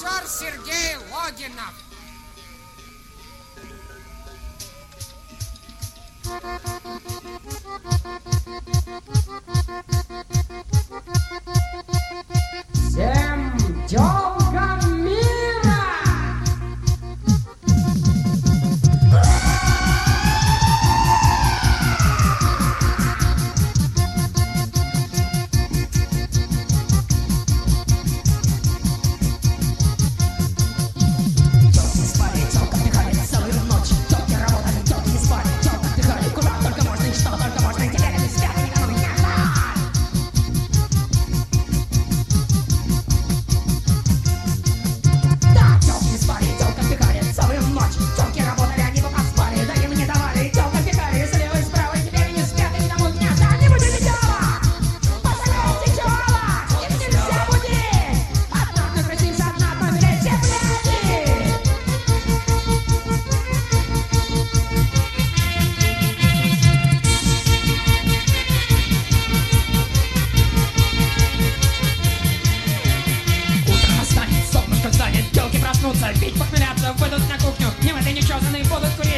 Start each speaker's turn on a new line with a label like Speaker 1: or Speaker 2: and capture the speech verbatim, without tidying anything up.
Speaker 1: Режиссер Сергей Логинов.
Speaker 2: Всем тёлкам мира! Тёлки спали, тёлка отдыхали целую ночь. Тёлки работали, тёлки не спали, тёлка отдыхали. Куда только можно и что только можно, и теперь они спят, и никому не жаль. Да, тёлки не спали, тёлка отдыхали целую ночь. Тёлки работали, они бы поспали, да им не давали. Тёлка отдыхали слева и справа, и теперь они спят, и никому не жаль. Не будите тёла! Поставляйте тёла! Их нельзя будить! Одна накрасившая, одна помереть, все бляди! Утро настанет, солнышко встанет, тёлки проснутся, пить похмеляться, выйдут на кухню, не мытые, нечесанные, будут курить.